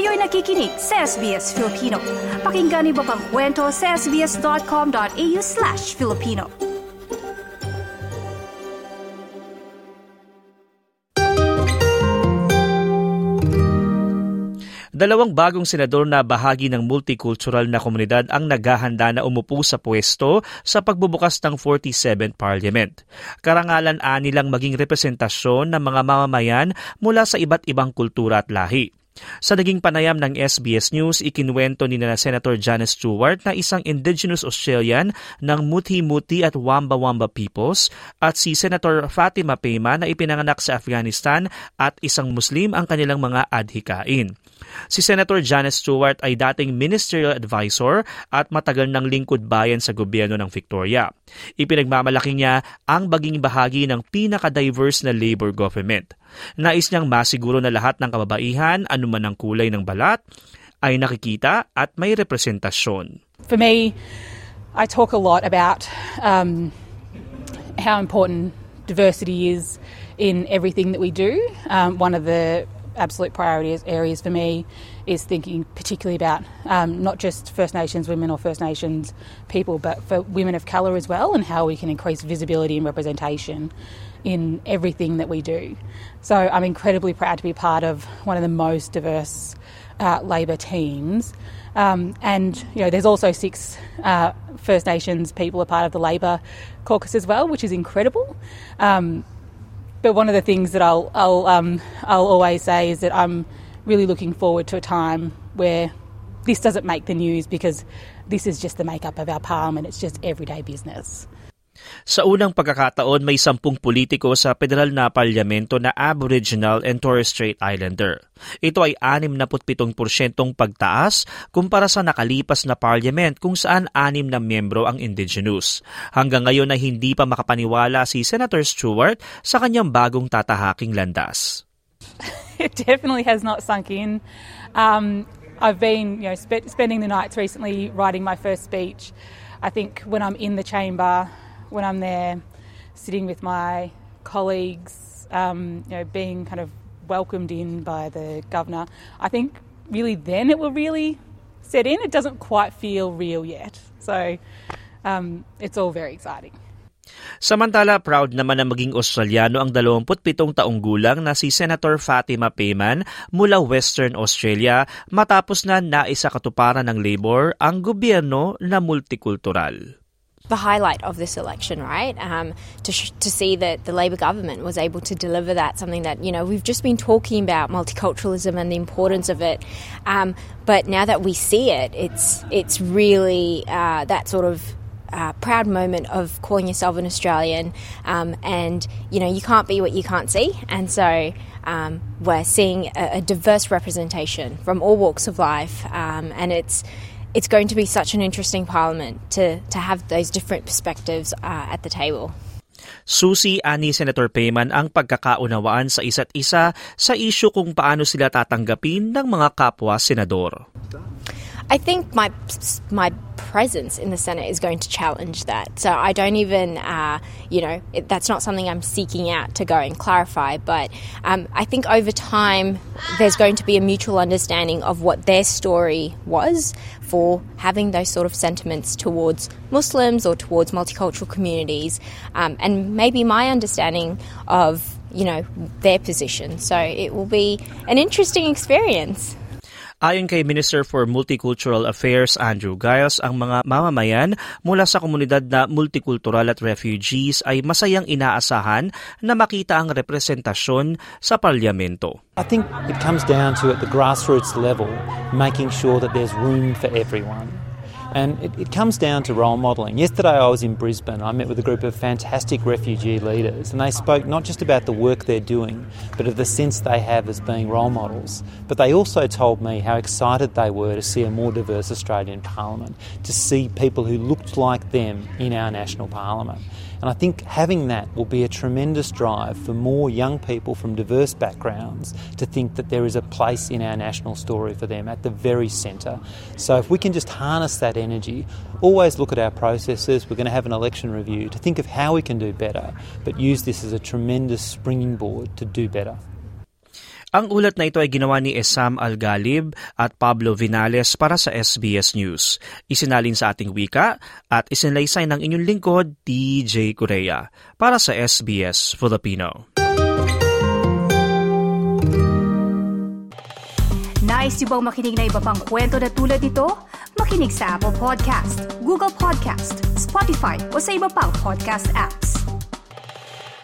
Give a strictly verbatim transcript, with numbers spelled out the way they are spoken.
Kayo'y nakikinig sa S B S Filipino. Pakinggan niyo pa ang kwento sa sbs.com.au slash Filipino. Dalawang bagong senador na bahagi ng multicultural na komunidad ang naghahanda na umupo sa pwesto sa pagbubukas ng forty-seventh Parliament. Karangalan anilang maging representasyon ng mga mamamayan mula sa iba't ibang kultura at lahi. Sa naging panayam ng S B S News, ikinuwento ni na Senator Janice Stewart na isang Indigenous Australian ng Muti-Muti at Wamba-Wamba peoples at si Senator Fatima Payman na ipinanganak sa Afghanistan at isang Muslim ang kanilang mga adhikain. Si Senator Janice Stewart ay dating ministerial advisor at matagal ng lingkod bayan sa gobyerno ng Victoria. Ipinagmamalaki niya ang maging bahagi ng pinaka-diverse na Labor government. Nais niyang masiguro na lahat ng kababaihan, anuman ang kulay ng balat, ay nakikita at may representasyon. For me, I talk a lot about um, how important diversity is in everything that we do. Um, one of the absolute priority areas for me is thinking particularly about um, not just First Nations women or First Nations people, but for women of colour as well, and how we can increase visibility and representation in everything that we do. So I'm incredibly proud to be part of one of the most diverse uh, Labor teams. Um, and, you know, there's also six uh, First Nations people are part of the Labor caucus as well, which is incredible. Um, But one of the things that I'll I'll um I'll always say is that I'm really looking forward to a time where this doesn't make the news, because this is just the makeup of our parliament. It's just everyday business. Sa unang pagkakataon, may sampung politiko sa federal na parlamento na Aboriginal and Torres Strait Islander. Ito ay sixty-seven percent pagtaas kumpara sa nakalipas na parliament kung saan anim na miyembro ang indigenous. Hanggang ngayon ay hindi pa makapaniwala si Senator Stewart sa kanyang bagong tatahaking landas. It definitely has not sunk in. Um, I've been, you know, sp- spending the nights recently writing my first speech. I think when I'm in the chamber, when I'm there sitting with my colleagues, um, you know, being kind of welcomed in by the governor, I think really then it will really set in. It doesn't quite feel real yet. So um, it's all very exciting. Samantala, proud naman na maging Australiano ang twenty-seven taong gulang na si Senator Fatima Payman mula Western Australia matapos na naisakatuparan ng Labor ang gobyerno na multicultural. The highlight of this election, right? Um, to sh- to see that the Labor government was able to deliver that, something that, you know, we've just been talking about multiculturalism and the importance of it. Um, but now that we see it, it's it's really uh, that sort of uh, proud moment of calling yourself an Australian. Um, and, you know, you can't be what you can't see. And so um, we're seeing a, a diverse representation from all walks of life. Um, and it's It's going to be such an interesting parliament to, to have those different perspectives uh, at the table. Susi ani Senator Payman ang pagkakaunawaan sa isa't isa sa isyu kung paano sila tatanggapin ng mga kapwa senador. I think my my presence in the Senate is going to challenge that. So I don't even, uh, you know, it, that's not something I'm seeking out to go and clarify. But um, I think over time there's going to be a mutual understanding of what their story was for having those sort of sentiments towards Muslims or towards multicultural communities, um, and maybe my understanding of, you know, their position. So it will be an interesting experience. Ayon kay Minister for Multicultural Affairs Andrew Giles, ang mga mamamayan mula sa komunidad na multicultural at refugees ay masayang inaasahan na makita ang representasyon sa parlamento. I think it comes down to, at the grassroots level, making sure that there's room for everyone. And it, it comes down to role modelling. Yesterday I was in Brisbane. I met with a group of fantastic refugee leaders, and they spoke not just about the work they're doing, but of the sense they have as being role models. But they also told me how excited they were to see a more diverse Australian Parliament, to see people who looked like them in our national Parliament. And I think having that will be a tremendous drive for more young people from diverse backgrounds to think that there is a place in our national story for them at the very centre. So if we can just harness that energy, always look at our processes. We're going to have an election review to think of how we can do better, but use this as a tremendous springing board to do better. Ang ulat na ito ay ginawa ni Esam Algalib at Pablo Vinales para sa S B S News. Isinalin sa ating wika at isinalaysay ng inyong lingkod, D J Correa, para sa S B S Filipino. Nice yung bang makinig na iba pang kwento na tulad ito? Makinig sa Apple Podcast, Google Podcast, Spotify o sa iba pang podcast apps.